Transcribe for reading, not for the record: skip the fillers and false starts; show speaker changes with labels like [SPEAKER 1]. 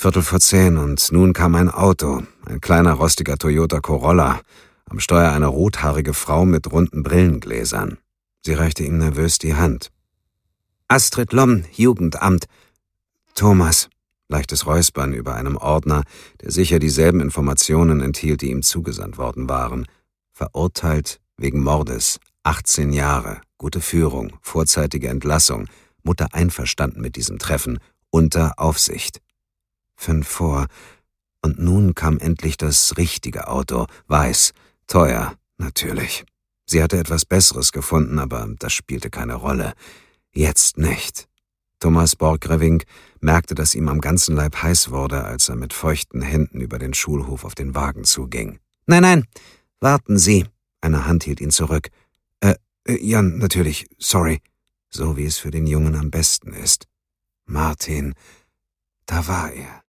[SPEAKER 1] 10:15 und nun kam ein Auto, ein kleiner rostiger Toyota Corolla, am Steuer eine rothaarige Frau mit runden Brillengläsern. Sie reichte ihm nervös die Hand. »Astrid Lomm, Jugendamt. Thomas«, leichtes Räuspern über einem Ordner, der sicher dieselben Informationen enthielt, die ihm zugesandt worden waren. Verurteilt wegen Mordes, 18 Jahre, gute Führung, vorzeitige Entlassung, Mutter einverstanden mit diesem Treffen, unter Aufsicht. 5 vor. Und nun kam endlich das richtige Auto, weiß, teuer, natürlich. Sie hatte etwas Besseres gefunden, aber das spielte keine Rolle. Jetzt nicht. Thomas Borchgrevink merkte, dass ihm am ganzen Leib heiß wurde, als er mit feuchten Händen über den Schulhof auf den Wagen zuging. »Nein, warten Sie!« Eine Hand hielt ihn zurück. Ja, natürlich, sorry.« So wie es für den Jungen am besten ist. Martin, da war er.